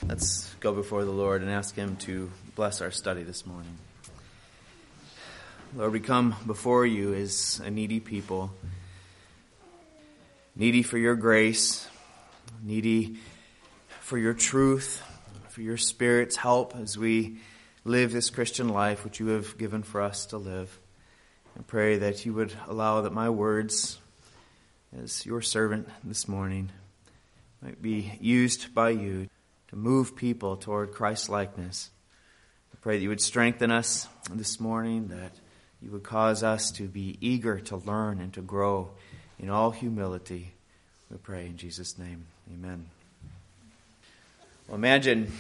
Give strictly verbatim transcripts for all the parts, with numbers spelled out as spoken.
Let's go before the Lord and ask Him to bless our study this morning. Lord, we come before you as a needy people, needy for your grace, needy for your truth, for your Spirit's help as we live this Christian life which you have given for us to live. I pray that you would allow that my words as your servant this morning might be used by you to move people toward Christ-likeness. I pray that you would strengthen us this morning, that you would cause us to be eager to learn and to grow in all humility. We pray in Jesus' name. Amen. Well, imagine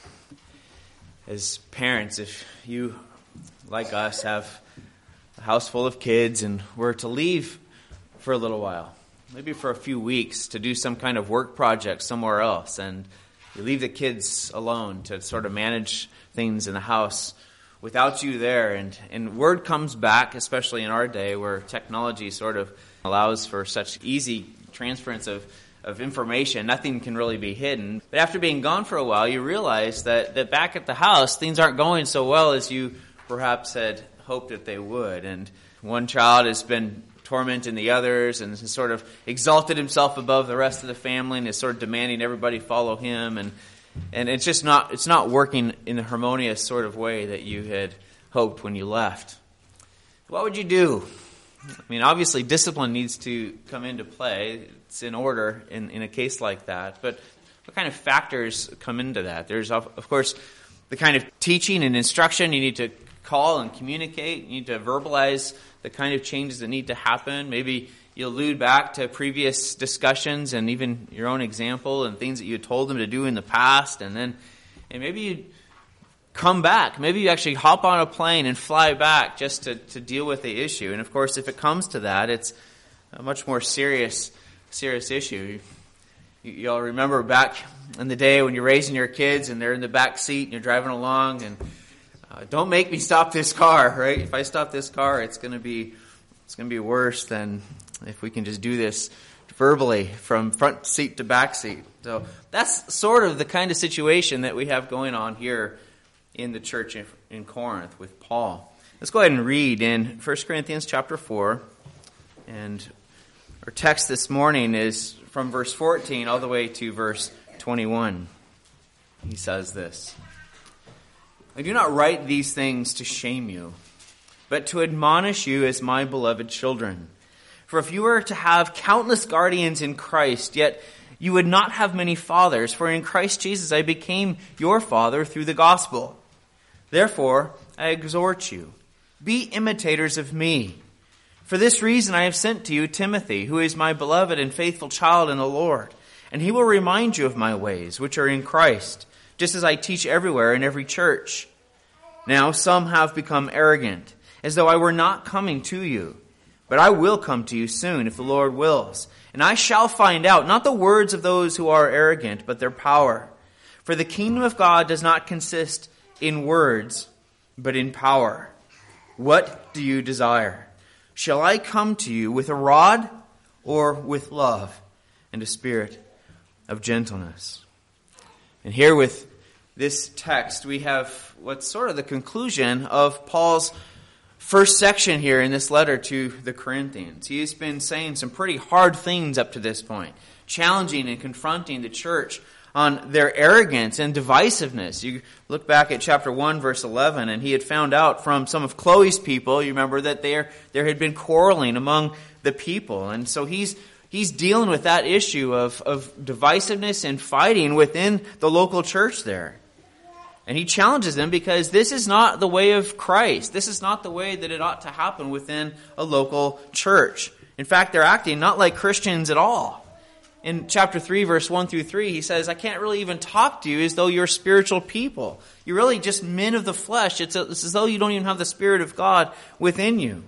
as parents, if you, like us, have a house full of kids and were to leave for a little while, maybe for a few weeks, to do some kind of work project somewhere else, and you leave the kids alone to sort of manage things in the house without you there. And, and word comes back, especially in our day where technology sort of allows for such easy transference of, of information. Nothing can really be hidden. But after being gone for a while, you realize that, that back at the house, things aren't going so well as you perhaps had hoped that they would. And one child has been tormenting the others and has sort of exalted himself above the rest of the family and is sort of demanding everybody follow him, and and it's just not it's not working in a harmonious sort of way that you had hoped when you left. What would you do? I mean, obviously discipline needs to come into play. It's in order in, in a case like that. But what kind of factors come into that? There's, of, of course, the kind of teaching and instruction you need to call and communicate. You need to verbalize the kind of changes that need to happen. Maybe you allude back to previous discussions and even your own example and things that you told them to do in the past. And then and maybe you come back. Maybe you actually hop on a plane and fly back just to, to deal with the issue. And of course, if it comes to that, it's a much more serious serious issue. You, you all remember back in the day when you're raising your kids and they're in the back seat and you're driving along and Uh, don't make me stop this car, right? If I stop this car, it's going to be it's going to be worse than if we can just do this verbally from front seat to back seat. So that's sort of the kind of situation that we have going on here in the church in, in Corinth with Paul. Let's go ahead and read in First Corinthians chapter four. And our text this morning is from verse fourteen all the way to verse twenty-one. He says this: I do not write these things to shame you, but to admonish you as my beloved children. For if you were to have countless guardians in Christ, yet you would not have many fathers, for in Christ Jesus I became your father through the gospel. Therefore, I exhort you, be imitators of me. For this reason I have sent to you Timothy, who is my beloved and faithful child in the Lord, and he will remind you of my ways, which are in Christ, just as I teach everywhere in every church. Now some have become arrogant, as though I were not coming to you. But I will come to you soon, if the Lord wills. And I shall find out, not the words of those who are arrogant, but their power. For the kingdom of God does not consist in words, but in power. What do you desire? Shall I come to you with a rod, or with love and a spirit of gentleness? And here with this text, we have what's sort of the conclusion of Paul's first section here in this letter to the Corinthians. He's been saying some pretty hard things up to this point, challenging and confronting the church on their arrogance and divisiveness. You look back at chapter one, verse eleven, and he had found out from some of Chloe's people, you remember, that there, there had been quarreling among the people. And so he's He's dealing with that issue of, of divisiveness and fighting within the local church there. And he challenges them because this is not the way of Christ. This is not the way that it ought to happen within a local church. In fact, they're acting not like Christians at all. In chapter three, verse one through three, he says, I can't really even talk to you as though you're spiritual people. You're really just men of the flesh. It's, a, it's as though you don't even have the Spirit of God within you.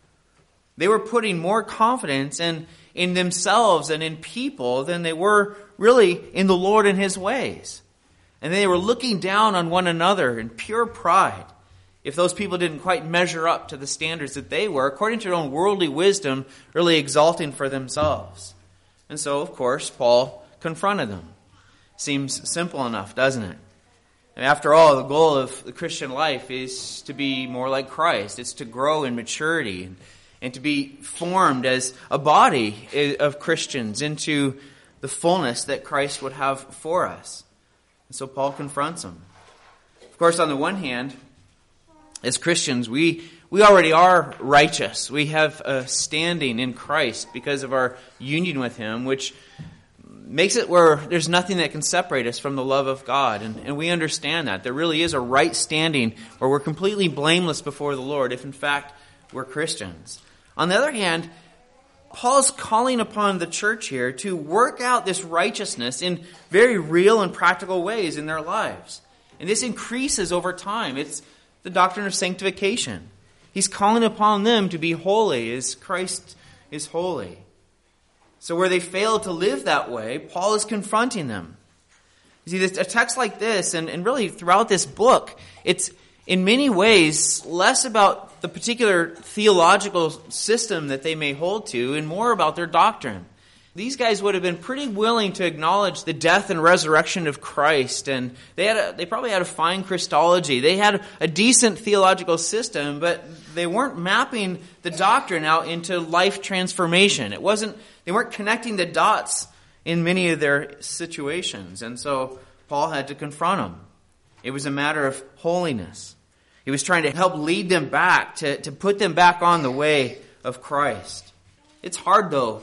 They were putting more confidence in in themselves and in people than they were really in the Lord and His ways. And they were looking down on one another in pure pride if those people didn't quite measure up to the standards that they were, according to their own worldly wisdom, really exalting for themselves. And so, of course, Paul confronted them, seems simple enough, doesn't it? And after all, the goal of the Christian life is to be more like Christ. It's to grow in maturity and, and to be formed as a body of Christians into the fullness that Christ would have for us. And so Paul confronts them. Of course, on the one hand, as Christians, we we already are righteous. We have a standing in Christ because of our union with Him, which makes it where there's nothing that can separate us from the love of God. And, and we understand that. There really is a right standing where we're completely blameless before the Lord if, in fact, we're Christians. On the other hand, Paul's calling upon the church here to work out this righteousness in very real and practical ways in their lives. And this increases over time. It's the doctrine of sanctification. He's calling upon them to be holy as Christ is holy. So where they fail to live that way, Paul is confronting them. You see, this, a text like this, and, and really throughout this book, it's in many ways less about the particular theological system that they may hold to and more about their doctrine. These guys would have been pretty willing to acknowledge the death and resurrection of Christ, and they had a, they probably had a fine Christology. They had a decent theological system, but they weren't mapping the doctrine out into life transformation. It wasn't they weren't connecting the dots in many of their situations, and so Paul had to confront them. It was a matter of holiness. He was trying to help lead them back, to, to put them back on the way of Christ. It's hard, though,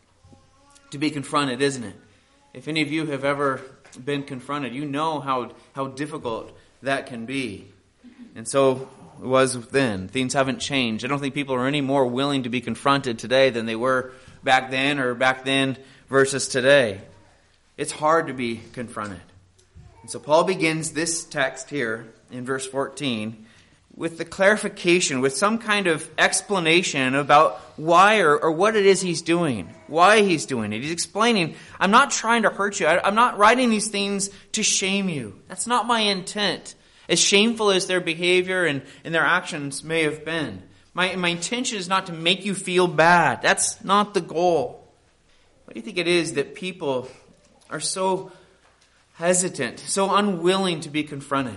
to be confronted, isn't it? If any of you have ever been confronted, you know how, how difficult that can be. And so it was then. Things haven't changed. I don't think people are any more willing to be confronted today than they were back then or back then versus today. It's hard to be confronted. And so Paul begins this text here in verse fourteen with the clarification, with some kind of explanation about why or, or what it is he's doing, why he's doing it. He's explaining, I'm not trying to hurt you. I, I'm not writing these things to shame you. That's not my intent. As shameful as their behavior and, and their actions may have been. My, my intention is not to make you feel bad. That's not the goal. What do you think it is that people are so hesitant, so unwilling to be confronted?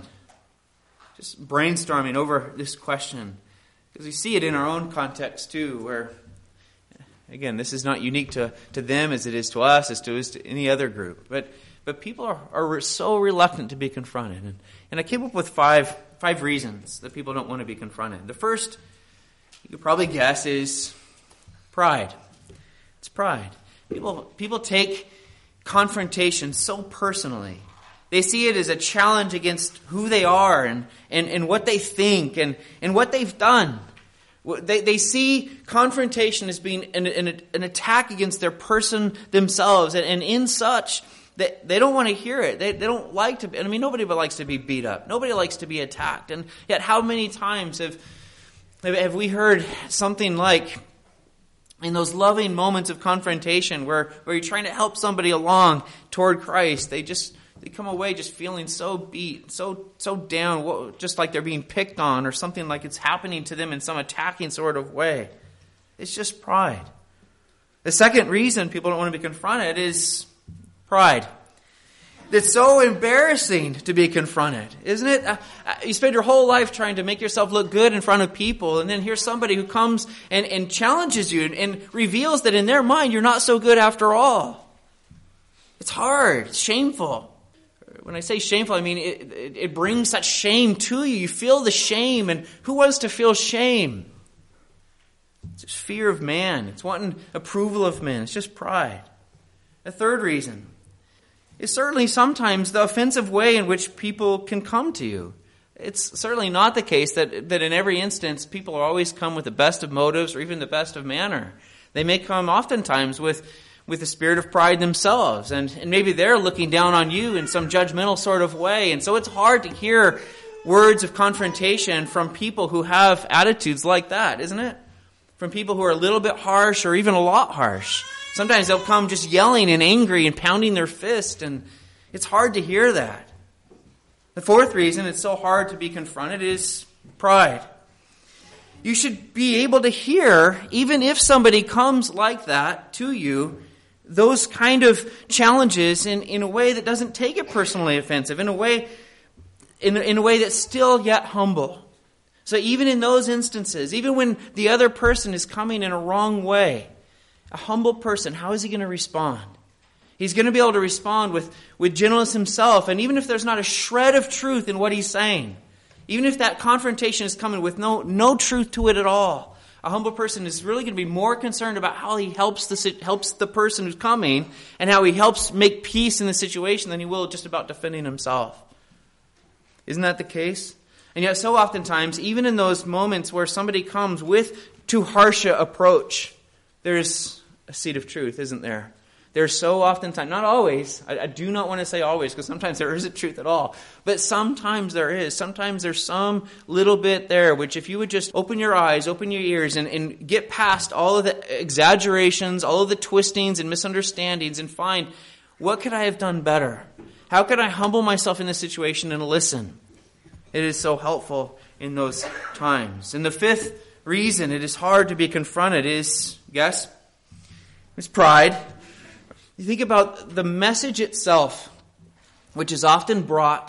Just brainstorming over this question. Because we see it in our own context too, where, again, this is not unique to, to them as it is to us, as to, as to any other group. But but people are, are so reluctant to be confronted. And, and I came up with five five reasons that people don't want to be confronted. The first, you could probably guess, is pride. It's pride. People people take confrontation so personally. They see it as a challenge against who they are and, and, and what they think and, and what they've done. They, they see confrontation as being an, an, an attack against their person themselves. And, and in such, they, they don't want to hear it. They, they don't like to be, I mean, nobody likes to be beat up. Nobody likes to be attacked. And yet how many times have, have we heard something like, in those loving moments of confrontation where, where you're trying to help somebody along toward Christ, they just... They come away just feeling so beat, so so down, just like they're being picked on or something like it's happening to them in some attacking sort of way. It's just pride. The second reason people don't want to be confronted is pride. It's so embarrassing to be confronted, isn't it? Uh, you spend your whole life trying to make yourself look good in front of people, and then here's somebody who comes and, and challenges you and, and reveals that in their mind you're not so good after all. It's hard. It's shameful. When I say shameful, I mean it, it, it brings such shame to you. You feel the shame, and who wants to feel shame? It's just fear of man. It's wanting approval of men. It's just pride. The third reason is certainly sometimes the offensive way in which people can come to you. It's certainly not the case that, that in every instance people always come with the best of motives or even the best of manner. They may come oftentimes with with the spirit of pride themselves. And, and maybe they're looking down on you in some judgmental sort of way. And so it's hard to hear words of confrontation from people who have attitudes like that, isn't it? From people who are a little bit harsh or even a lot harsh. Sometimes they'll come just yelling and angry and pounding their fist. And it's hard to hear that. The fourth reason it's so hard to be confronted is pride. You should be able to hear, even if somebody comes like that to you, those kind of challenges in, in a way that doesn't take it personally offensive, in a way, in, in a way that's still yet humble. So even in those instances, even when the other person is coming in a wrong way, a humble person, how is he going to respond? He's going to be able to respond with, with gentleness himself, and even if there's not a shred of truth in what he's saying, even if that confrontation is coming with no, no truth to it at all, a humble person is really going to be more concerned about how he helps the, helps the person who's coming and how he helps make peace in the situation than he will just about defending himself. Isn't that the case? And yet so oftentimes, even in those moments where somebody comes with too harsh an approach, there's a seed of truth, isn't there? There's so oftentimes, not always, I, I do not want to say always, because sometimes there isn't truth at all, but sometimes there is. Sometimes there's some little bit there, which if you would just open your eyes, open your ears, and, and get past all of the exaggerations, all of the twistings and misunderstandings, and find, what could I have done better? How could I humble myself in this situation and listen? It is so helpful in those times. And the fifth reason it is hard to be confronted is, guess, it's pride. You think about the message itself, which is often brought,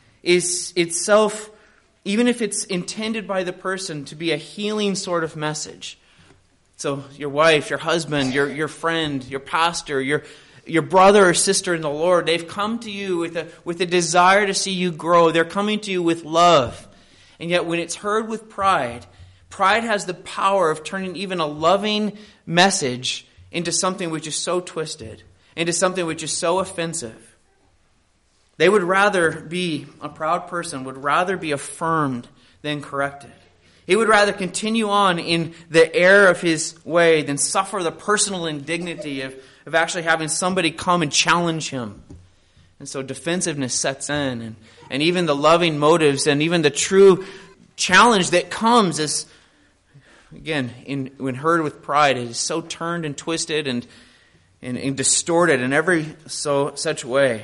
is itself, even if it's intended by the person to be a healing sort of message. So your wife, your husband, your, your friend, your pastor, your your brother or sister in the Lord, they've come to you with a with a desire to see you grow. They're coming to you with love. And yet when it's heard with pride, pride has the power of turning even a loving message into something which is so twisted, into something which is so offensive. They would rather be, a proud person would rather be affirmed than corrected. He would rather continue on in the error of his way than suffer the personal indignity of, of actually having somebody come and challenge him. And so defensiveness sets in, and, and even the loving motives and even the true challenge that comes is, again, in, when heard with pride, it is so turned and twisted and, and, and distorted in every so such way.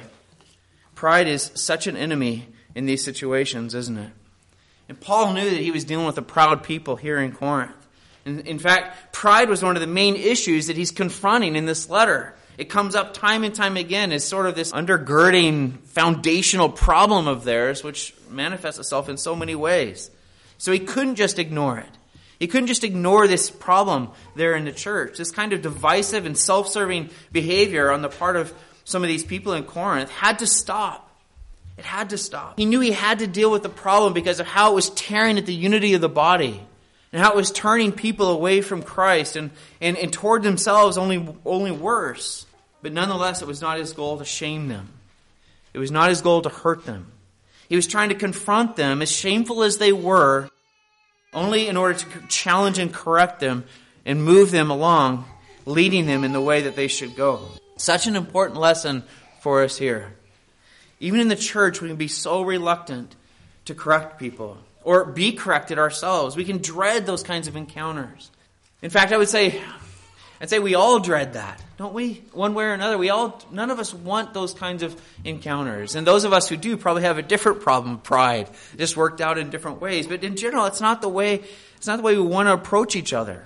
Pride is such an enemy in these situations, isn't it? And Paul knew that he was dealing with a proud people here in Corinth. And in fact, pride was one of the main issues that he's confronting in this letter. It comes up time and time again as sort of this undergirding foundational problem of theirs, which manifests itself in so many ways. So he couldn't just ignore it. He couldn't just ignore this problem there in the church. This kind of divisive and self-serving behavior on the part of some of these people in Corinth had to stop. It had to stop. He knew he had to deal with the problem because of how it was tearing at the unity of the body and how it was turning people away from Christ and, and, and toward themselves only, only worse. But nonetheless, it was not his goal to shame them. It was not his goal to hurt them. He was trying to confront them, as shameful as they were, only in order to challenge and correct them and move them along, leading them in the way that they should go. Such an important lesson for us here. Even in the church, we can be so reluctant to correct people or be corrected ourselves. We can dread those kinds of encounters. In fact, I would say, I'd say we all dread that, don't we? One way or another, we all, none of us want those kinds of encounters. And those of us who do probably have a different problem, pride, just worked out in different ways. But in general, it's not the way, it's not the way we want to approach each other.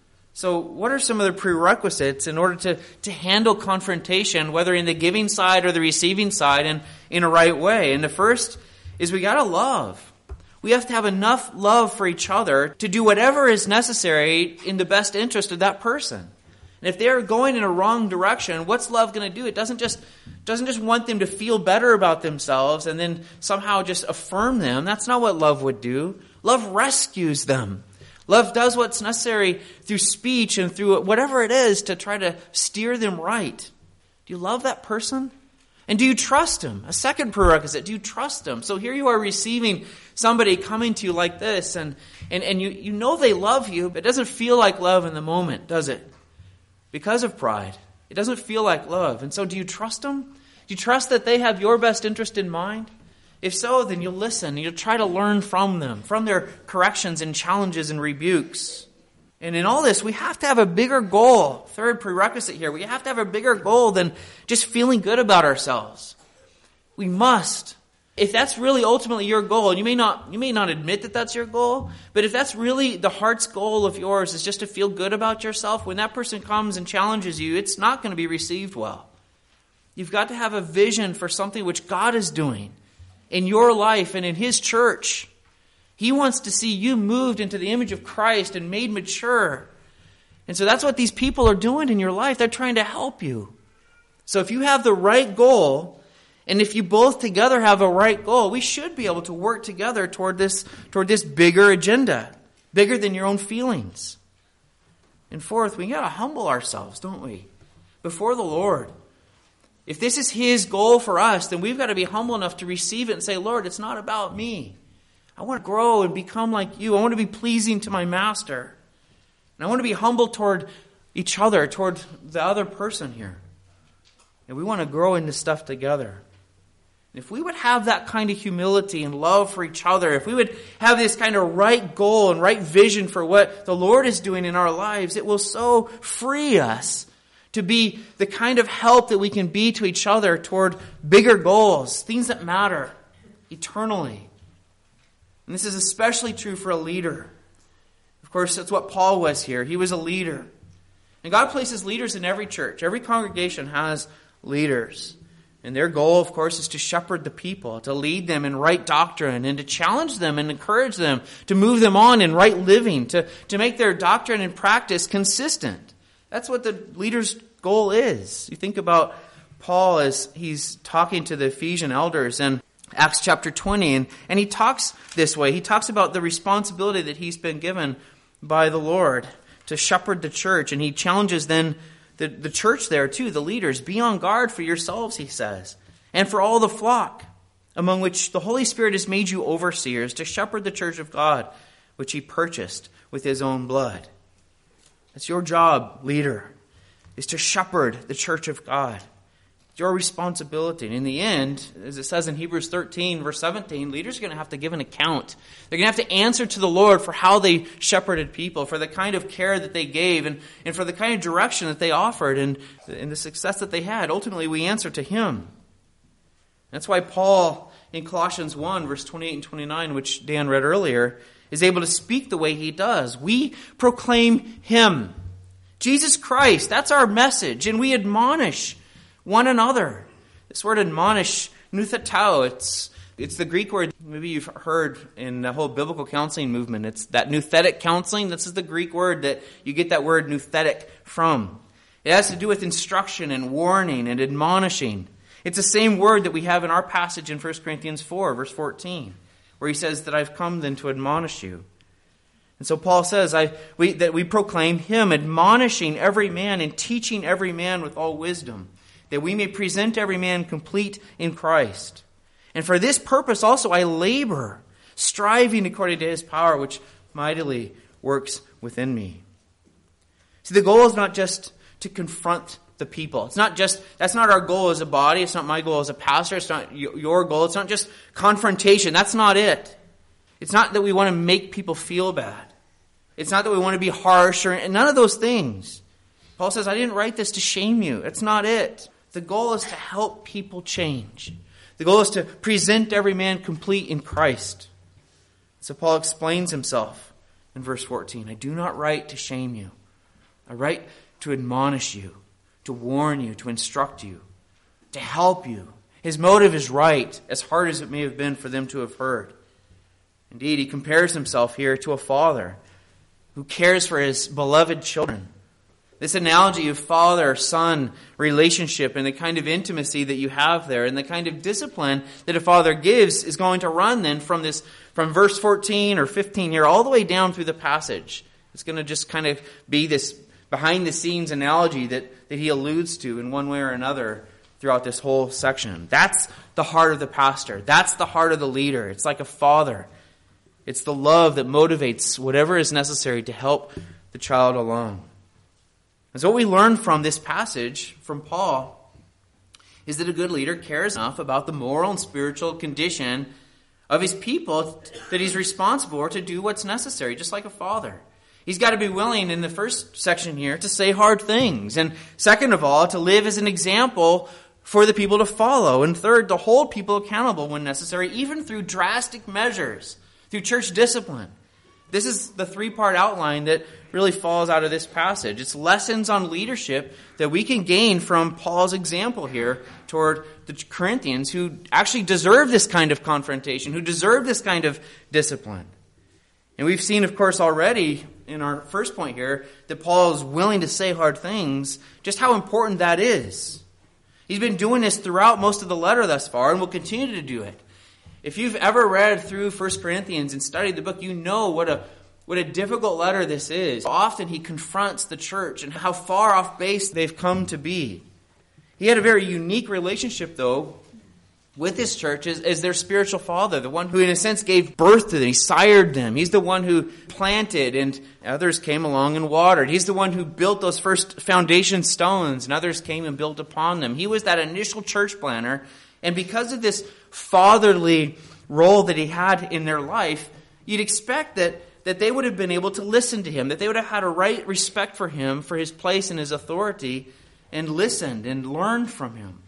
So what are some of the prerequisites in order to, to handle confrontation, whether in the giving side or the receiving side, in, in a right way? And the first is we got to love. We have to have enough love for each other to do whatever is necessary in the best interest of that person. And if they're going in a wrong direction, what's love going to do? It doesn't just, doesn't just want them to feel better about themselves and then somehow just affirm them. That's not what love would do. Love rescues them. Love does what's necessary through speech and through whatever it is to try to steer them right. Do you love that person? And do you trust him? A second prerequisite, do you trust him? So here you are receiving somebody coming to you like this, and, and, and you, you know they love you, but it doesn't feel like love in the moment, does it? Because of pride. It doesn't feel like love. And so do you trust them? Do you trust that they have your best interest in mind? If so, then you'll listen. You'll try to learn from them, from their corrections and challenges and rebukes. And in all this, we have to have a bigger goal. Third prerequisite here, we have to have a bigger goal than just feeling good about ourselves. We must. if that's really ultimately your goal, and you may not you may not admit that that's your goal, but if that's really the heart's goal of yours is just to feel good about yourself, when that person comes and challenges you, it's not going to be received well. You've got to have a vision for something which God is doing in your life and in His church. He wants to see you moved into the image of Christ and made mature. And so that's what these people are doing in your life. They're trying to help you. So if you have the right goal, and if you both together have a right goal, we should be able to work together toward this, toward this bigger agenda, bigger than your own feelings. And fourth, we got to humble ourselves, don't we? Before the Lord. If this is His goal for us, then we've got to be humble enough to receive it and say, Lord, it's not about me. I want to grow and become like you. I want to be pleasing to my Master. And I want to be humble toward each other, toward the other person here. And we want to grow in this stuff together. And if we would have that kind of humility and love for each other, if we would have this kind of right goal and right vision for what the Lord is doing in our lives, it will so free us to be the kind of help that we can be to each other toward bigger goals, things that matter eternally. And this is especially true for a leader. Of course, that's what Paul was here. He was a leader. And God places leaders in every church. Every congregation has leaders. And their goal, of course, is to shepherd the people, to lead them in right doctrine, and to challenge them and encourage them, to move them on in right living, to, to make their doctrine and practice consistent. That's what the leader's goal is. You think about Paul as he's talking to the Ephesian elders in Acts chapter twenty, and, and he talks this way. He talks about the responsibility that he's been given by the Lord to shepherd the church, and he challenges then the, the church there too, the leaders. Be on guard for yourselves, he says, and for all the flock, among which the Holy Spirit has made you overseers to shepherd the church of God, which He purchased with His own blood. That's your job, leader, is to shepherd the church of God. It's your responsibility. And in the end, as it says in Hebrews thirteen, verse seventeen, leaders are going to have to give an account. They're going to have to answer to the Lord for how they shepherded people, for the kind of care that they gave, and, and for the kind of direction that they offered, and, and the success that they had. Ultimately, we answer to Him. That's why Paul, in Colossians one, verse twenty-eight and twenty-nine, which Dan read earlier, is able to speak the way he does. We proclaim Him, Jesus Christ. That's our message, and we admonish one another. This word admonish, nuthetao, it's it's the Greek word maybe you've heard in the whole biblical counseling movement. It's that nuthetic counseling. This is the Greek word that you get that word nuthetic from. It has to do with instruction and warning and admonishing. It's the same word that we have in our passage in First Corinthians four, verse fourteen, where he says that I've come then to admonish you. And so Paul says I, we, that we proclaim Him, admonishing every man and teaching every man with all wisdom, that we may present every man complete in Christ. And for this purpose also I labor, striving according to His power, which mightily works within me. See, the goal is not just to confront the people. It's not just, that's not our goal as a body. It's not my goal as a pastor. It's not your goal. It's not just confrontation. That's not it. It's not that we want to make people feel bad. It's not that we want to be harsh or none of those things. Paul says, I didn't write this to shame you. It's not it. The goal is to help people change. The goal is to present every man complete in Christ. So Paul explains himself in verse fourteen. I do not write to shame you. I write to admonish you, to warn you, to instruct you, to help you. His motive is right, as hard as it may have been for them to have heard. Indeed, he compares himself here to a father who cares for his beloved children. This analogy of father-son relationship and the kind of intimacy that you have there and the kind of discipline that a father gives is going to run then from this, from verse fourteen or fifteen here all the way down through the passage. It's going to just kind of be this behind-the-scenes analogy that, that he alludes to in one way or another throughout this whole section. That's the heart of the pastor. That's the heart of the leader. It's like a father. It's the love that motivates whatever is necessary to help the child along. And so what we learn from this passage from Paul is that a good leader cares enough about the moral and spiritual condition of his people that he's responsible for to do what's necessary, just like a father. He's got to be willing in the first section here to say hard things. And second of all, to live as an example for the people to follow. And third, to hold people accountable when necessary, even through drastic measures, through church discipline. This is the three-part outline that really falls out of this passage. It's lessons on leadership that we can gain from Paul's example here toward the Corinthians who actually deserve this kind of confrontation, who deserve this kind of discipline. And we've seen, of course, already in our first point here that Paul is willing to say hard things, just how important that is. He's been doing this throughout most of the letter thus far and will continue to do it. If you've ever read through First Corinthians and studied the book, you know what a what a difficult letter this is. Often he confronts the church and how far off base they've come to be. He had a very unique relationship, though, with his church as, as their spiritual father, the one who, in a sense, gave birth to them. He sired them. He's the one who planted, and others came along and watered. He's the one who built those first foundation stones, and others came and built upon them. He was that initial church planner, and because of this fatherly role that he had in their life, you'd expect that, that they would have been able to listen to him, that they would have had a right respect for him, for his place and his authority, and listened and learned from him.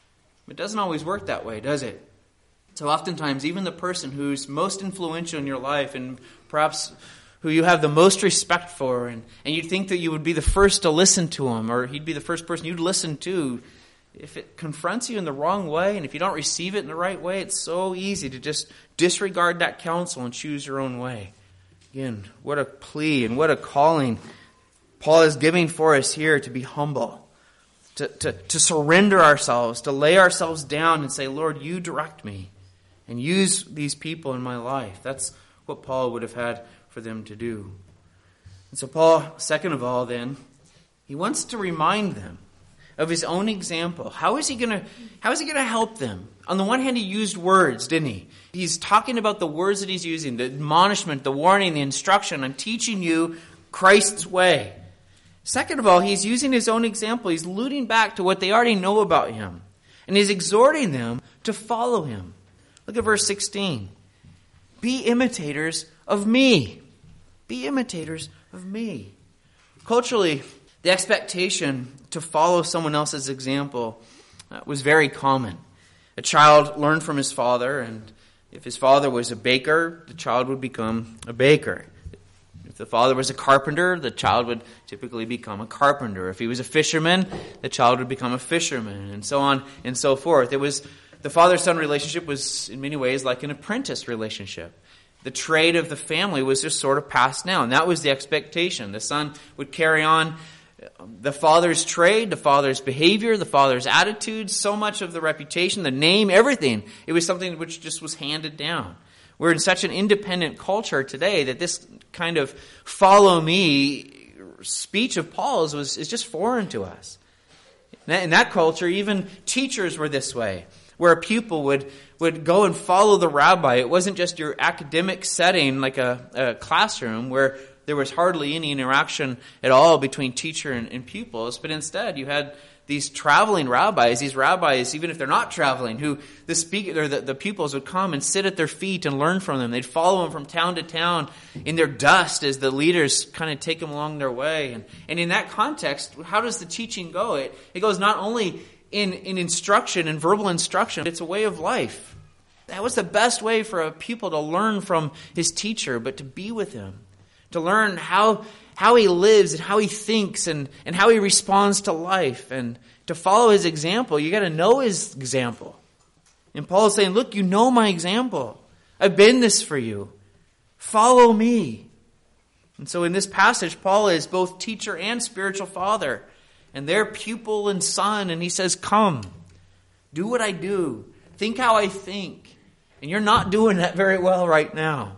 It doesn't always work that way, does it? So oftentimes, even the person who's most influential in your life and perhaps who you have the most respect for, and, and you'd think that you would be the first to listen to him, or he'd be the first person you'd listen to, if it confronts you in the wrong way, and if you don't receive it in the right way, it's so easy to just disregard that counsel and choose your own way. Again, what a plea and what a calling Paul is giving for us here to be humble. To, to, to surrender ourselves, to lay ourselves down and say, Lord, you direct me and use these people in my life. That's what Paul would have had for them to do. And so Paul, second of all then, he wants to remind them of his own example. How is he going to, how is he going to help them? On the one hand, he used words, didn't he? He's talking about the words that he's using, the admonishment, the warning, the instruction. I'm teaching you Christ's way. Second of all, he's using his own example. He's alluding back to what they already know about him. And he's exhorting them to follow him. Look at verse sixteen. Be imitators of me. Be imitators of me. Culturally, the expectation to follow someone else's example uh, was very common. A child learned from his father, and if his father was a baker, the child would become a baker. If the father was a carpenter, the child would typically become a carpenter. If he was a fisherman, the child would become a fisherman, and so on and so forth. It was the father-son relationship was in many ways like an apprentice relationship. The trade of the family was just sort of passed down. That was the expectation. The son would carry on the father's trade, the father's behavior, the father's attitude, so much of the reputation, the name, everything. It was something which just was handed down. We're in such an independent culture today that this kind of follow me speech of Paul's was is just foreign to us. In that culture, even teachers were this way, where a pupil would, would go and follow the rabbi. It wasn't just your academic setting like a, a classroom where there was hardly any interaction at all between teacher and, and pupils, but instead you had these traveling rabbis, these rabbis, even if they're not traveling, who the speaker or the, the pupils would come and sit at their feet and learn from them. They'd follow them from town to town in their dust as the leaders kind of take them along their way. And, and in that context, how does the teaching go? It, it goes not only in, in instruction and verbal instruction, it's a way of life. That was the best way for a pupil to learn from his teacher, but to be with him, to learn how how he lives and how he thinks and, and how he responds to life. And to follow his example, you got to know his example. And Paul is saying, look, you know my example. I've been this for you. Follow me. And so in this passage, Paul is both teacher and spiritual father. And they're pupil and son. And he says, come, do what I do. Think how I think. And you're not doing that very well right now.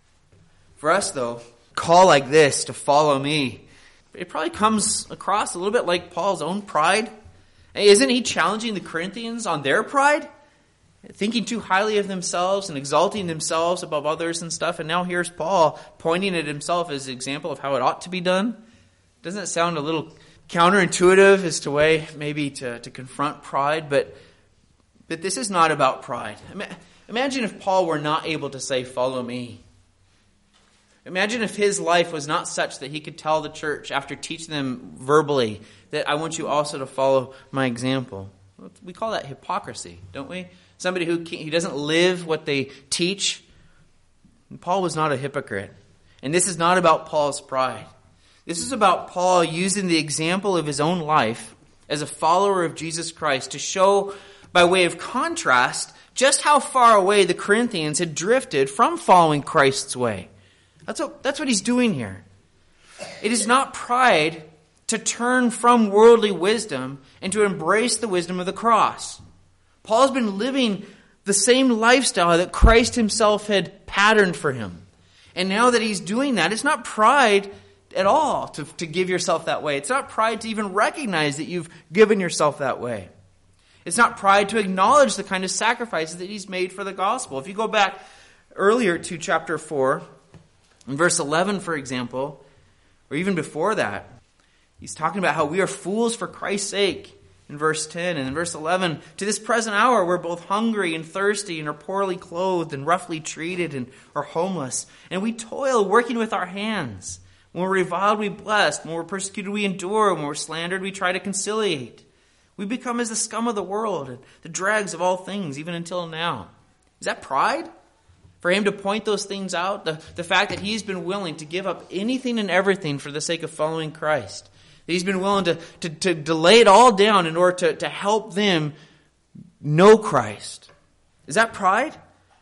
For us, though, call like this to follow me, it probably comes across a little bit like Paul's own pride. Isn't he challenging the Corinthians on their pride? Thinking too highly of themselves and exalting themselves above others and stuff. And now here's Paul pointing at himself as an example of how it ought to be done. Doesn't it sound a little counterintuitive as to way maybe to, to confront pride? But, but this is not about pride. Imagine if Paul were not able to say, follow me. Imagine if his life was not such that he could tell the church after teaching them verbally that I want you also to follow my example. We call that hypocrisy, don't we? Somebody who, he doesn't live what they teach. And Paul was not a hypocrite. And this is not about Paul's pride. This is about Paul using the example of his own life as a follower of Jesus Christ to show, by way of contrast, just how far away the Corinthians had drifted from following Christ's way. That's what, that's what he's doing here. It is not pride to turn from worldly wisdom and to embrace the wisdom of the cross. Paul's been living the same lifestyle that Christ himself had patterned for him. And now that he's doing that, it's not pride at all to, to give yourself that way. It's not pride to even recognize that you've given yourself that way. It's not pride to acknowledge the kind of sacrifices that he's made for the gospel. If you go back earlier to chapter four, in verse eleven, for example, or even before that, he's talking about how we are fools for Christ's sake in verse ten. And in verse eleven, to this present hour, we're both hungry and thirsty and are poorly clothed and roughly treated and are homeless. And we toil working with our hands. When we're reviled, we bless. When we're persecuted, we endure. When we're slandered, we try to conciliate. We become as the scum of the world and the dregs of all things, even until now. Is that pride? For him to point those things out? The, the fact that he's been willing to give up anything and everything for the sake of following Christ. That he's been willing to, to, to, to lay it all down in order to, to help them know Christ. Is that pride?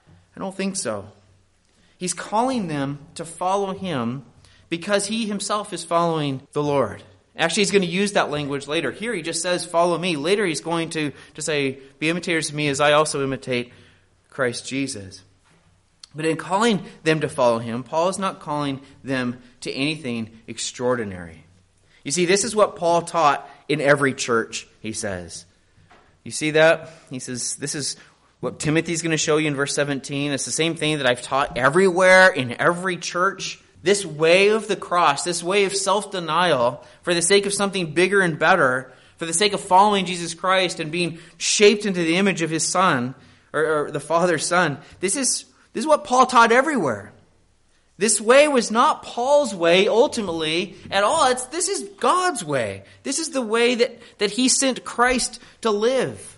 I don't think so. He's calling them to follow him because he himself is following the Lord. Actually, he's going to use that language later. Here he just says, follow me. Later he's going to, to say, be imitators of me as I also imitate Christ Jesus. But in calling them to follow him, Paul is not calling them to anything extraordinary. You see, this is what Paul taught in every church, he says. You see that? He says, this is what Timothy's going to show you in verse seventeen. It's the same thing that I've taught everywhere in every church. This way of the cross, this way of self-denial for the sake of something bigger and better, for the sake of following Jesus Christ and being shaped into the image of his Son, or, or the Father's Son. This is, this is what Paul taught everywhere. This way was not Paul's way ultimately at all. It's, this is God's way. This is the way that, that he sent Christ to live.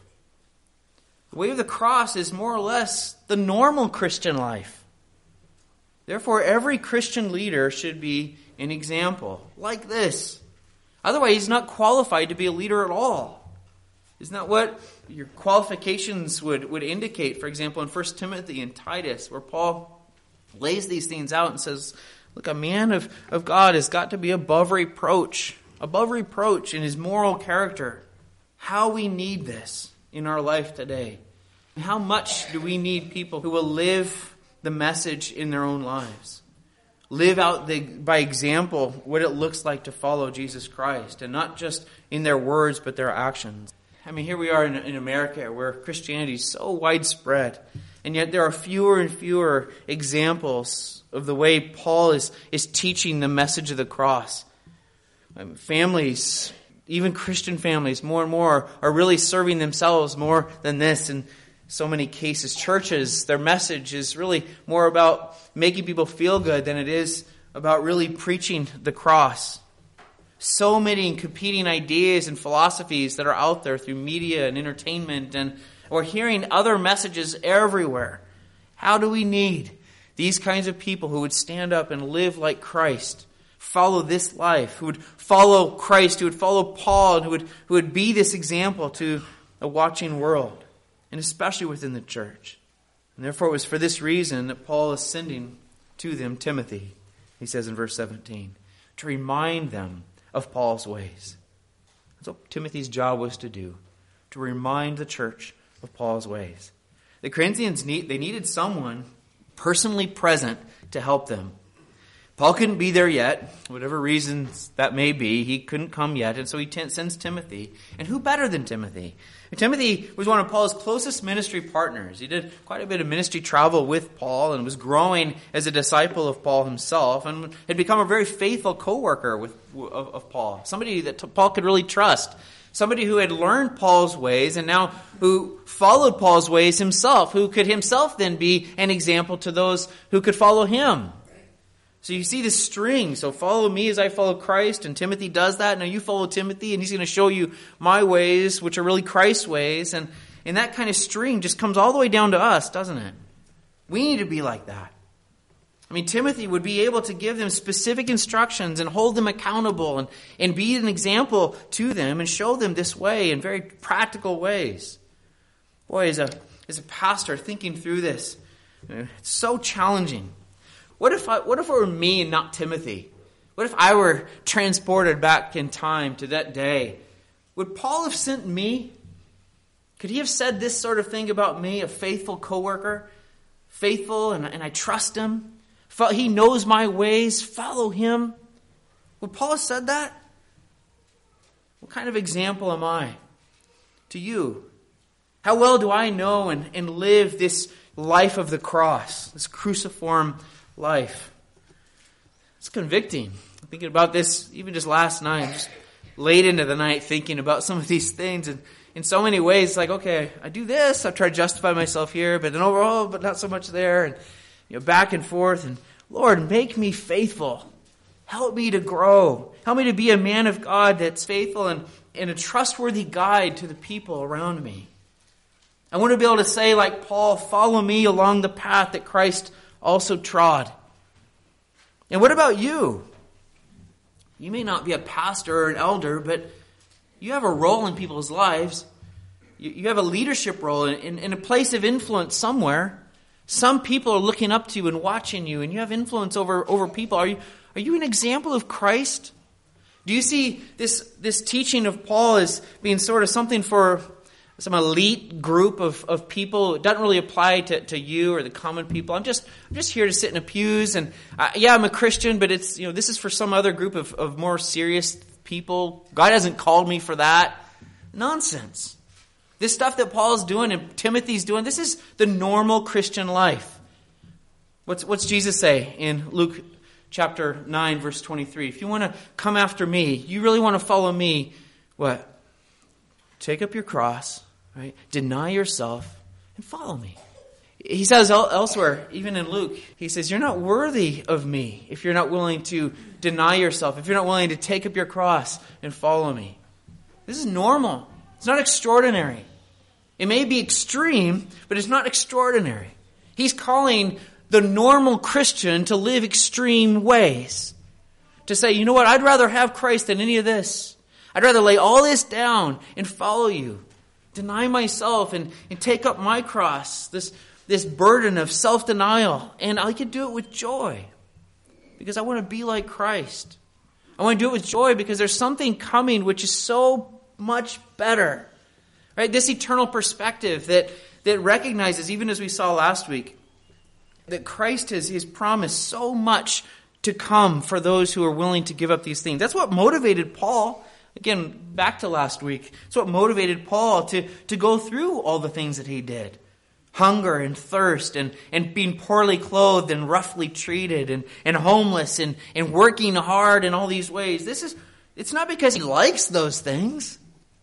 The way of the cross is more or less the normal Christian life. Therefore, every Christian leader should be an example like this. Otherwise, he's not qualified to be a leader at all. Isn't that what your qualifications would, would indicate? For example, in First Timothy and Titus, where Paul lays these things out and says, look, a man of, of God has got to be above reproach, above reproach in his moral character. How we need this in our life today. How much do we need people who will live the message in their own lives? Live out the, by example what it looks like to follow Jesus Christ, and not just in their words but their actions. I mean, here we are in, in America where Christianity is so widespread, and yet there are fewer and fewer examples of the way Paul is, is teaching the message of the cross. I mean, families, even Christian families, more and more are really serving themselves more than this. And so many cases, churches, their message is really more about making people feel good than it is about really preaching the cross. So many competing ideas and philosophies that are out there through media and entertainment, and we're hearing other messages everywhere. How do we need these kinds of people who would stand up and live like Christ, follow this life, who would follow Christ, who would follow Paul, and who would, who would be this example to a watching world? And especially within the church. And therefore it was for this reason that Paul is sending to them Timothy, he says in verse seventeen, to remind them of Paul's ways. That's what Timothy's job was to do, to remind the church of Paul's ways. The Corinthians, need, they needed someone personally present to help them. Paul couldn't be there yet, whatever reasons that may be. He couldn't come yet, and so he t- sends Timothy. And who better than Timothy? And Timothy was one of Paul's closest ministry partners. He did quite a bit of ministry travel with Paul and was growing as a disciple of Paul himself, and had become a very faithful co-worker with, of, of Paul. Somebody that t- Paul could really trust. Somebody who had learned Paul's ways and now who followed Paul's ways himself, who could himself then be an example to those who could follow him. So you see this string. So follow me as I follow Christ. And Timothy does that. Now you follow Timothy and he's going to show you my ways, which are really Christ's ways. And, and that kind of string just comes all the way down to us, doesn't it? We need to be like that. I mean, Timothy would be able to give them specific instructions and hold them accountable and, and be an example to them and show them this way in very practical ways. Boy, as a, as a pastor thinking through this, it's so challenging. What if I, what if it were me and not Timothy? What if I were transported back in time to that day? Would Paul have sent me? Could he have said this sort of thing about me, a faithful coworker? Faithful, and, and I trust him. He knows my ways. Follow him. Would Paul have said that? What kind of example am I to you? How well do I know and, and live this life of the cross, this cruciform life? It's convicting. I'm thinking about this even just last night, just late into the night thinking about some of these things. And in so many ways, it's like, okay, I do this. I've tried to justify myself here, but then overall, but not so much there. And you know, back and forth. And Lord, make me faithful. Help me to grow. Help me to be a man of God that's faithful and, and a trustworthy guide to the people around me. I want to be able to say, like Paul, follow me along the path that Christ also trod. And what about you? You may not be a pastor or an elder, but you have a role in people's lives. You, you have a leadership role in, in, in a place of influence somewhere. Some people are looking up to you and watching you, and you have influence over, over people. Are you, are you an example of Christ? Do you see this, this teaching of Paul as being sort of something for some elite group of, of people? It doesn't really apply to, to you or the common people. I'm just I'm just here to sit in the pews, and uh, yeah, I'm a Christian, but it's you know this is for some other group of, of more serious people. God hasn't called me for that. Nonsense. This stuff that Paul's doing and Timothy's doing, this is the normal Christian life. What's what's Jesus say in Luke chapter nine, verse twenty-three? If you want to come after me, you really want to follow me, what? Take up your cross, right? Deny yourself and follow me. He says elsewhere, even in Luke, he says, you're not worthy of me if you're not willing to deny yourself, if you're not willing to take up your cross and follow me. This is normal. It's not extraordinary. It may be extreme, but it's not extraordinary. He's calling the normal Christian to live extreme ways. To say, you know what, I'd rather have Christ than any of this. I'd rather lay all this down and follow you. Deny myself and, and take up my cross, this, this burden of self-denial. And I can do it with joy because I want to be like Christ. I want to do it with joy because there's something coming which is so much better. Right? This eternal perspective that, that recognizes, even as we saw last week, that Christ has, has promised so much to come for those who are willing to give up these things. That's what motivated Paul. Again, back to last week. It's what motivated Paul to, to go through all the things that he did. Hunger and thirst and, and being poorly clothed and roughly treated and, and homeless and, and working hard in all these ways. This is, it's not because he likes those things.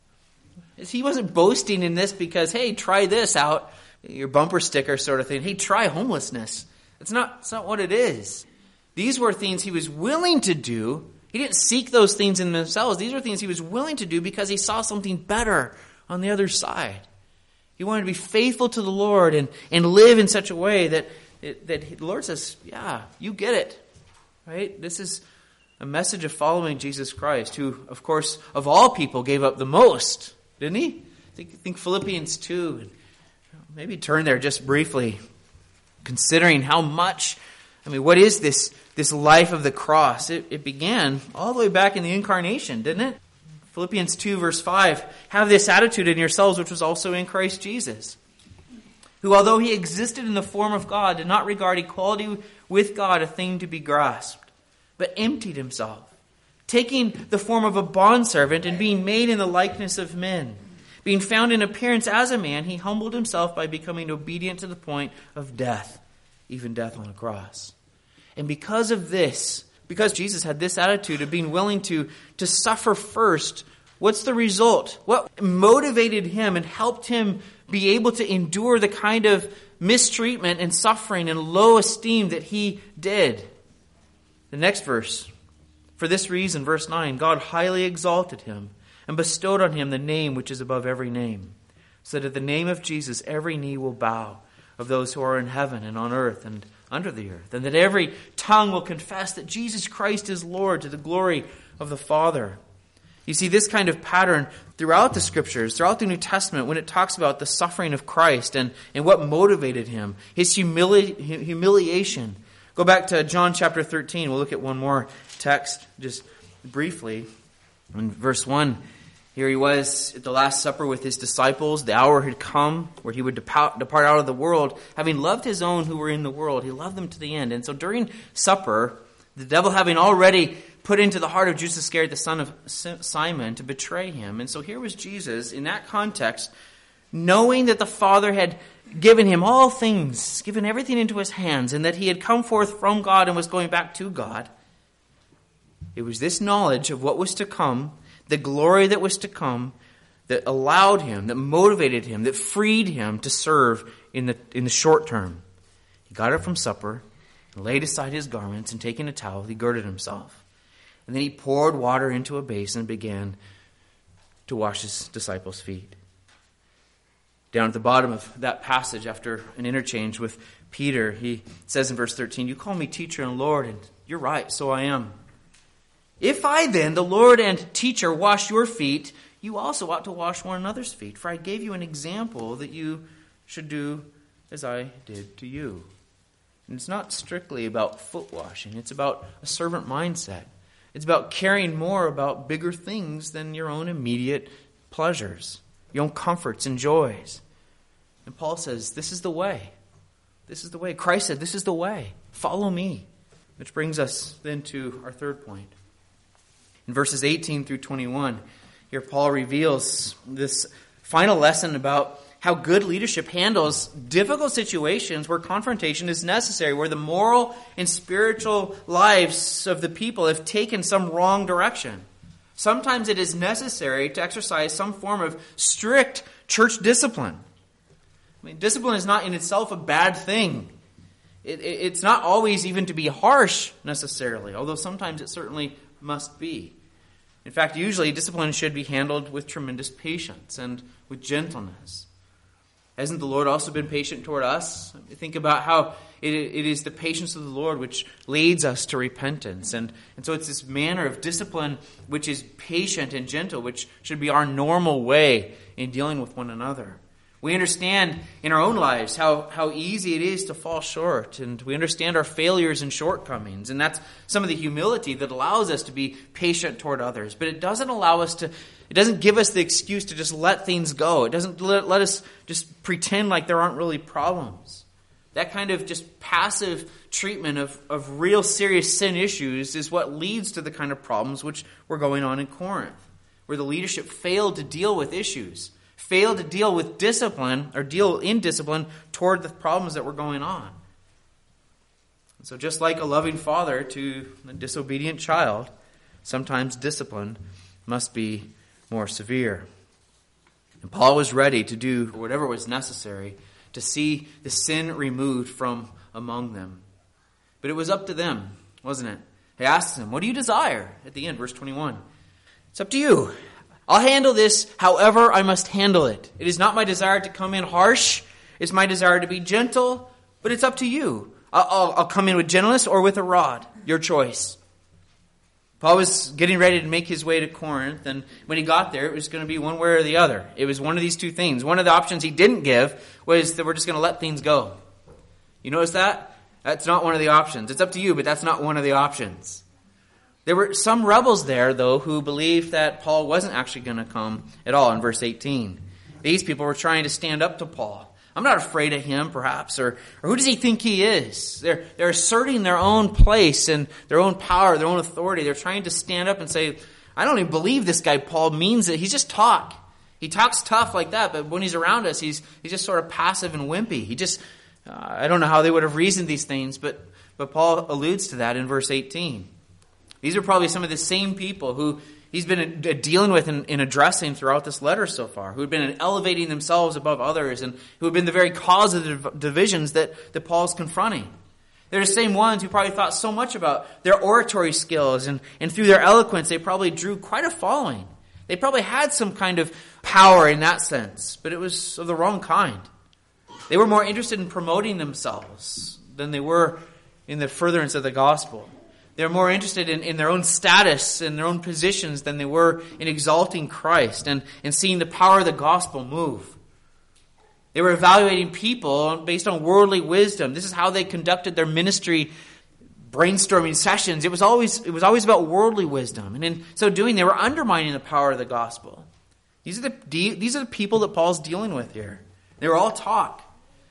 He wasn't boasting in this because, hey, try this out, your bumper sticker sort of thing. Hey, try homelessness. It's not, it's not what it is. These were things he was willing to do. He didn't seek those things in themselves. These were things he was willing to do because he saw something better on the other side. He wanted to be faithful to the Lord and, and live in such a way that, that the Lord says, yeah, you get it. Right? This is a message of following Jesus Christ, who, of course, of all people gave up the most. Didn't he? Think, think Philippians two. And maybe turn there just briefly, considering how much, I mean, what is this, this life of the cross? It, it began all the way back in the incarnation, didn't it? Philippians two, verse five, have this attitude in yourselves, which was also in Christ Jesus, who, although he existed in the form of God, did not regard equality with God a thing to be grasped, but emptied himself, taking the form of a bondservant and being made in the likeness of men. Being found in appearance as a man, he humbled himself by becoming obedient to the point of death, even death on a cross. And because of this, because Jesus had this attitude of being willing to, to suffer first, what's the result? What motivated him and helped him be able to endure the kind of mistreatment and suffering and low esteem that he did? The next verse. For this reason, verse nine, God highly exalted him and bestowed on him the name which is above every name, so that at the name of Jesus every knee will bow, of those who are in heaven and on earth and under the earth, and that every tongue will confess that Jesus Christ is Lord, to the glory of the Father. You see this kind of pattern throughout the Scriptures, throughout the New Testament, when it talks about the suffering of Christ and, and what motivated him, his humili- humiliation. Go back to John chapter thirteen. We'll look at one more text just briefly. In verse one, here he was at the Last Supper with his disciples. The hour had come where he would depart out of the world. Having loved his own who were in the world, he loved them to the end. And so during supper, the devil having already put into the heart of Judas Iscariot, the son of Simon, to betray him. And so here was Jesus in that context, knowing that the Father had given him all things, given everything into his hands, and that he had come forth from God and was going back to God. It was this knowledge of what was to come, the glory that was to come, that allowed him, that motivated him, that freed him to serve in the in the short term. He got up from supper, and laid aside his garments, and taking a towel, he girded himself. And then he poured water into a basin and began to wash his disciples' feet. Down at the bottom of that passage, after an interchange with Peter, he says in verse thirteen, "You call me teacher and Lord, and you're right, so I am. If I then, the Lord and teacher, wash your feet, you also ought to wash one another's feet. For I gave you an example that you should do as I did to you." And it's not strictly about foot washing. It's about a servant mindset. It's about caring more about bigger things than your own immediate pleasures, your own comforts and joys. And Paul says, this is the way. This is the way. Christ said, this is the way. Follow me. Which brings us then to our third point. In verses eighteen through twenty-one, here Paul reveals this final lesson about how good leadership handles difficult situations where confrontation is necessary, where the moral and spiritual lives of the people have taken some wrong direction. Sometimes it is necessary to exercise some form of strict church discipline. I mean, discipline is not in itself a bad thing. It, it, it's not always even to be harsh necessarily, although sometimes it certainly must be. In fact, usually discipline should be handled with tremendous patience and with gentleness. Hasn't the Lord also been patient toward us? Think about how it, it is the patience of the Lord which leads us to repentance. And, and so it's this manner of discipline which is patient and gentle, which should be our normal way in dealing with one another. We understand in our own lives how, how easy it is to fall short, and we understand our failures and shortcomings, and that's some of the humility that allows us to be patient toward others. But it doesn't allow us to, it doesn't give us the excuse to just let things go. It doesn't let, let us just pretend like there aren't really problems. That kind of just passive treatment of, of real serious sin issues is what leads to the kind of problems which were going on in Corinth, where the leadership failed to deal with issues, failed to deal with discipline, or deal in discipline toward the problems that were going on. And so just like a loving father to a disobedient child, sometimes discipline must be more severe. And Paul was ready to do whatever was necessary to see the sin removed from among them. But it was up to them, wasn't it? He asked them, "What do you desire?" At the end, verse twenty-one. It's up to you. I'll handle this however I must handle it. It is not my desire to come in harsh. It's my desire to be gentle, but it's up to you. I'll, I'll, I'll come in with gentleness or with a rod. Your choice. Paul was getting ready to make his way to Corinth, and when he got there, it was going to be one way or the other. It was one of these two things. One of the options he didn't give was that we're just going to let things go. You notice that? That's not one of the options. It's up to you, but that's not one of the options. There were some rebels there, though, who believed that Paul wasn't actually going to come at all in verse eighteen. These people were trying to stand up to Paul. I'm not afraid of him, perhaps, or, or who does he think he is? They're, they're asserting their own place and their own power, their own authority. They're trying to stand up and say, I don't even believe this guy Paul means it. He's just talk. He talks tough like that, but when he's around us, he's he's just sort of passive and wimpy. He just, uh, I don't know how they would have reasoned these things, but, but Paul alludes to that in verse eighteen. These are probably some of the same people who he's been dealing with and, and addressing throughout this letter so far, who have been elevating themselves above others and who have been the very cause of the divisions that, that Paul's confronting. They're the same ones who probably thought so much about their oratory skills, and, and through their eloquence, they probably drew quite a following. They probably had some kind of power in that sense, but it was of the wrong kind. They were more interested in promoting themselves than they were in the furtherance of the gospel. They were more interested in, in their own status and their own positions than they were in exalting Christ and, and seeing the power of the gospel move. They were evaluating people based on worldly wisdom. This is how they conducted their ministry brainstorming sessions. It was always it was always about worldly wisdom. And in so doing, they were undermining the power of the gospel. These are the these are the people that Paul's dealing with here. They were all talk,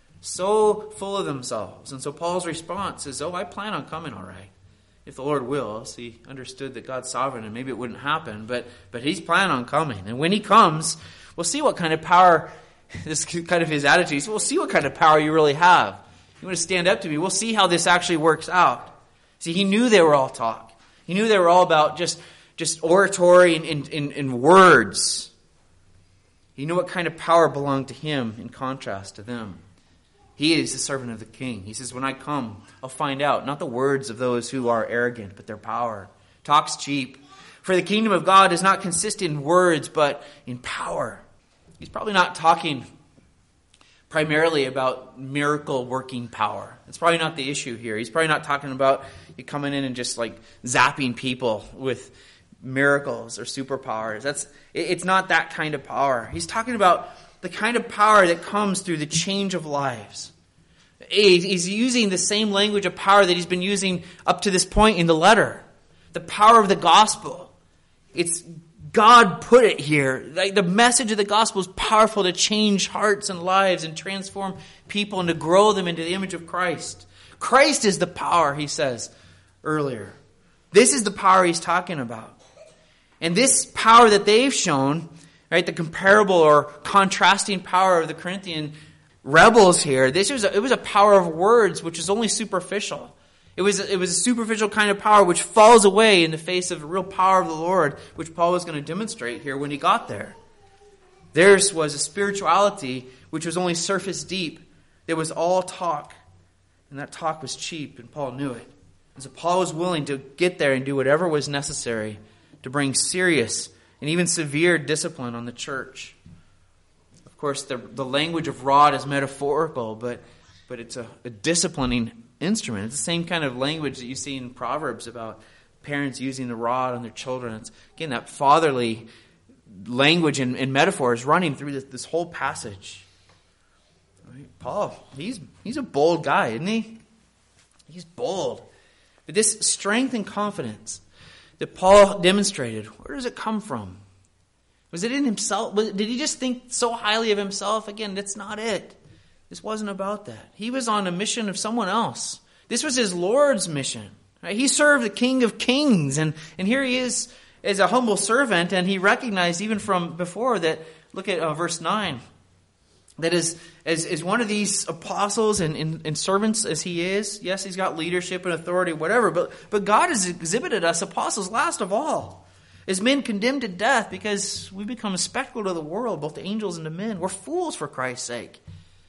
so full of themselves. And so Paul's response is, oh, I plan on coming all right, if the Lord wills. He understood that God's sovereign and maybe it wouldn't happen, but but he's planning on coming. And when he comes, we'll see what kind of power. This is kind of his attitude. So we'll see what kind of power you really have. You want to stand up to me? We'll see how this actually works out. See, he knew they were all talk. He knew they were all about just, just oratory and, and, and, and words. He knew what kind of power belonged to him in contrast to them. He is the servant of the king. He says, when I come, I'll find out, not the words of those who are arrogant, but their power. Talk's cheap. For the kingdom of God does not consist in words, but in power. He's probably not talking primarily about miracle working power. That's probably not the issue here. He's probably not talking about you coming in and just like zapping people with miracles or superpowers. That's it's not that kind of power. He's talking about the kind of power that comes through the change of lives. He's using the same language of power that he's been using up to this point in the letter. The power of the gospel. It's God put it here. Like the message of the gospel is powerful to change hearts and lives and transform people and to grow them into the image of Christ. Christ is the power, he says earlier. This is the power he's talking about. And this power that they've shown, right, the comparable or contrasting power of the Corinthian rebels here, this was a, it was a power of words which is only superficial. It was, it was a superficial kind of power which falls away in the face of the real power of the Lord, which Paul was going to demonstrate here when he got there. Theirs was a spirituality which was only surface deep. It was all talk. And that talk was cheap, and Paul knew it. And so Paul was willing to get there and do whatever was necessary to bring serious and even severe discipline on the church. Of course, the, the language of rod is metaphorical, but, but it's a, a disciplining instrument. It's the same kind of language that you see in Proverbs about parents using the rod on their children. It's, again, that fatherly language and, and metaphor is running through this, this whole passage. Paul, he's he's a bold guy, isn't he? He's bold. But this strength and confidence that Paul demonstrated, where does it come from? Was it in himself? Did he just think so highly of himself? Again, that's not it. This wasn't about that. He was on a mission of someone else. This was his Lord's mission. Right? He served the King of Kings. And, and here he is as a humble servant. And he recognized even from before that, look at uh, verse nine, that is, as, as one of these apostles and, and, and servants as he is, yes, he's got leadership and authority, whatever. But, but God has exhibited us apostles last of all. As men condemned to death because we become a spectacle to the world, both the angels and the men. We're fools for Christ's sake.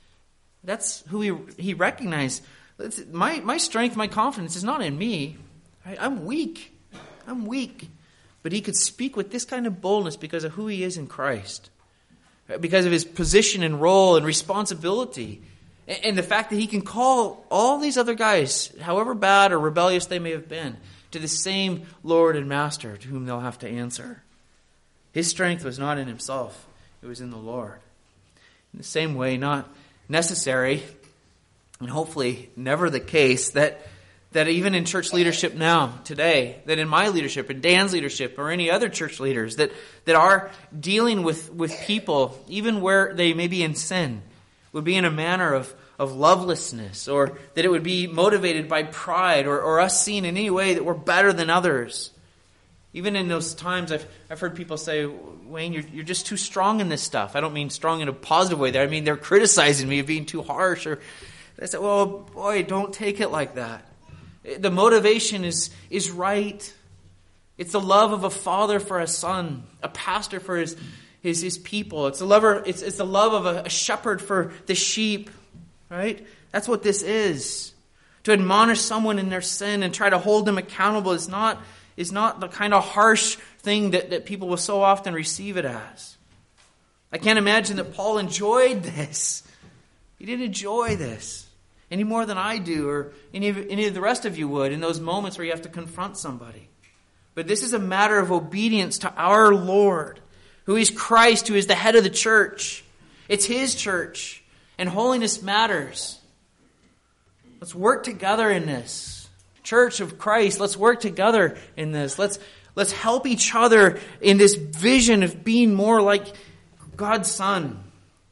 That's who he, he recognized. It's, my, my strength, my confidence is not in me. Right? I'm weak. I'm weak. But he could speak with this kind of boldness because of who he is in Christ. Right? Because of his position and role and responsibility. And, and the fact that he can call all these other guys, however bad or rebellious they may have been, to the same Lord and Master to whom they'll have to answer. His strength was not in himself. It was in the Lord. In the same way, not necessary, and hopefully never the case, that that even in church leadership now, today, that in my leadership, in Dan's leadership, or any other church leaders, that, that are dealing with, with people, even where they may be in sin, would be in a manner of, of lovelessness, or that it would be motivated by pride, or, or us seeing in any way that we're better than others. Even in those times, I've I've heard people say, Wayne, you're you're just too strong in this stuff. I don't mean strong in a positive way there. I mean, they're criticizing me of being too harsh. Or I said, well, boy, don't take it like that. The motivation is is right. It's the love of a father for a son, a pastor for his his, his people. It's the lover. It's it's the love of a, a shepherd for the sheep. Right? That's what this is. To admonish someone in their sin and try to hold them accountable is not, is not the kind of harsh thing that, that people will so often receive it as. I can't imagine that Paul enjoyed this. He didn't enjoy this any more than I do, or any of, any of the rest of you would, in those moments where you have to confront somebody. But this is a matter of obedience to our Lord, who is Christ, who is the head of the church. It's His church, and holiness matters. Let's work together in this. Church of Christ, let's work together in this. Let's, let's help each other in this vision of being more like God's Son.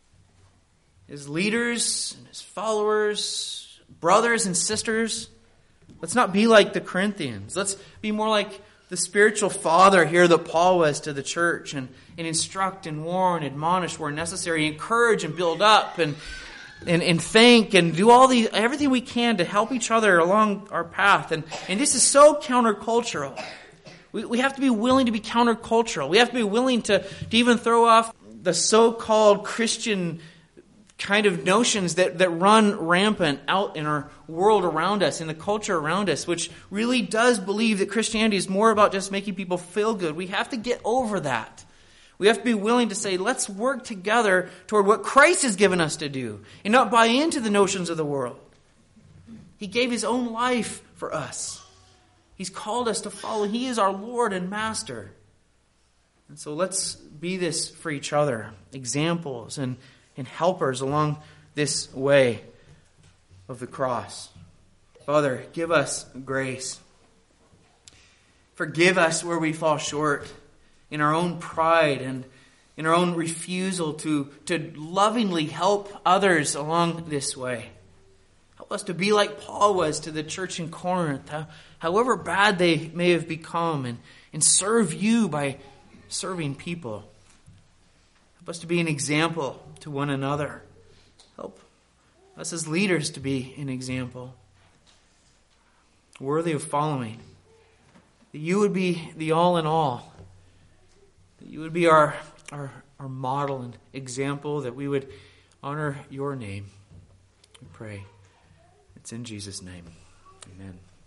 His leaders and His followers, brothers and sisters. Let's not be like the Corinthians. Let's be more like the spiritual father here that Paul was to the church, and, and instruct and warn, admonish where necessary, encourage and build up, and and, and thank and do all the everything we can to help each other along our path. And, and this is so countercultural. We, we have to be willing to be countercultural. We have to be willing to, to even throw off the so-called Christian kind of notions that, that run rampant out in our world around us, in the culture around us, which really does believe that Christianity is more about just making people feel good. We have to get over that. We have to be willing to say, let's work together toward what Christ has given us to do, and not buy into the notions of the world. He gave His own life for us. He's called us to follow. He is our Lord and Master. And so let's be this for each other, examples and and helpers along this way of the cross. Father, give us grace. Forgive us where we fall short in our own pride and in our own refusal to, to lovingly help others along this way. Help us to be like Paul was to the church in Corinth, however bad they may have become, and, and serve You by serving people. Help us to be an example to one another. Help us as leaders to be an example worthy of following. That You would be the all in all. That You would be our, our, our model and example. That we would honor Your name. We pray. It's in Jesus' name. Amen.